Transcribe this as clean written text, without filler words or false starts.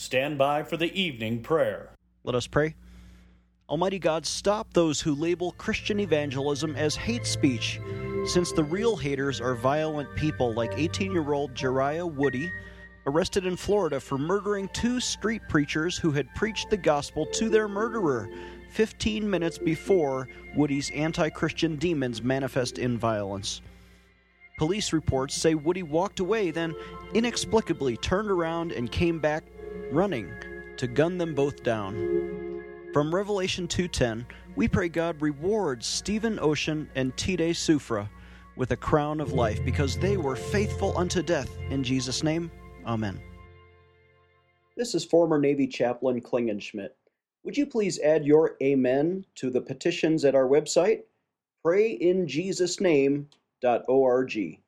stand by for the evening prayer. Let us pray. Almighty God, stop those who label Christian evangelism as hate speech, since the real haters are violent people like 18-year-old Jeriah Woody, arrested in Florida for murdering 2 street preachers who had preached the gospel to their murderer 15 minutes before Woody's anti-Christian demons manifest in violence. Police reports say Woody walked away, then inexplicably turned around and came back running to gun them both down. From Revelation 2:10, we pray God rewards Stephen Ocean and Tide Sufra with a crown of life because they were faithful unto death. In Jesus' name, amen. This is former Navy Chaplain Klingenschmidt. Would you please add your amen to the petitions at our website, prayinjesusname.org.